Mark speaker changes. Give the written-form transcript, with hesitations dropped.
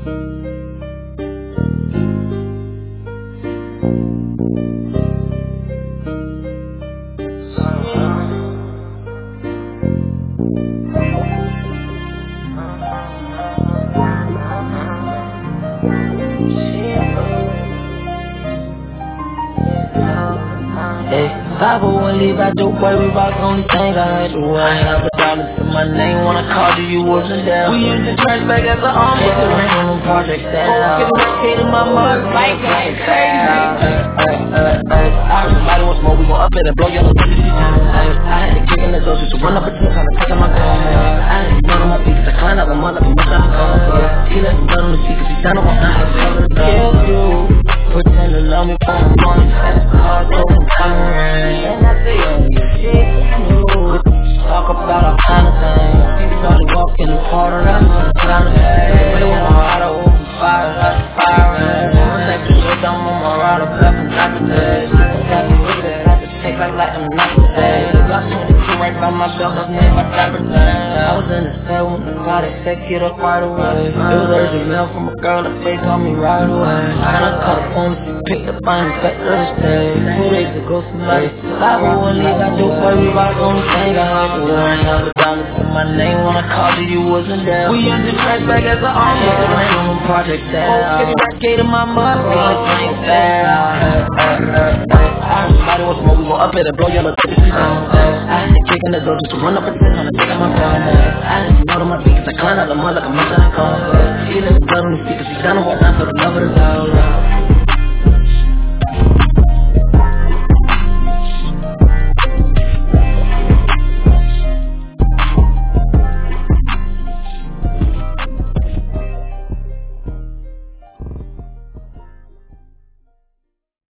Speaker 1: Hey, if I wouldn't leave out the way, we rock only thing I had to wear. I have $1 to my name when I called you, you wasn't there. We used to trash back as an arm. Take the ring on them projects that out. Getting my mug like crazy. Somebody wants more, we gon' up it and blow your little I had to kick in the door just to run up a team, trying to take out my gun. I had to get on my feet, cause I climbed up a mother, be much out the car. He left the blood on the seat, cause he down on my side, to kill you. Pretend to love me for the money, fast cars, open fire rain. And I say, oh, shit, you talk about all kind of things. People started walking the corner, I'm on the kind of thing. Really want my heart to open fire, like fire rain. Like the shit, I'm on my ride, I'm back from time to day. Got me with it, I just take like I'm not today. Got 22 right by my belt, that's made my type of thing. I was in the cell when the God said, get up right away. It was urgent mail from a girl that they called me right away. And I called the phone, she picked up, I ain't back to the stage. 2 days ago, somebody said, I wouldn't leave, I do for you, I only thing I had to wear. I have $1 to my name when I called you, you wasn't there. We used to trash back as an arm. Take the ring on them projects that out. Get in my mug, only thing that somebody wants more, we gon' up it and blow your little I had to kick in the door just to run up and sit on the take out my car. I had to know to my feet cause I climbed out the mud like a monster in a car. She left the blood on the seat cause she down on what time for the love of the dollar.